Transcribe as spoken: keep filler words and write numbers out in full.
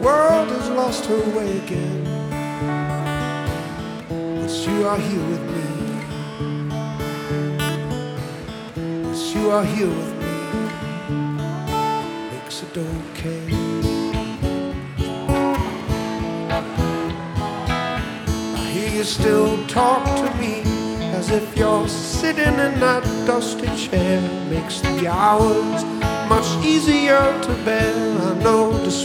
world has lost her way again, but you are here with me. But you are here with me, makes it okay. I hear you still talk to me as if you're sitting in that dusty chair. Makes the hours much easier to bear. I know this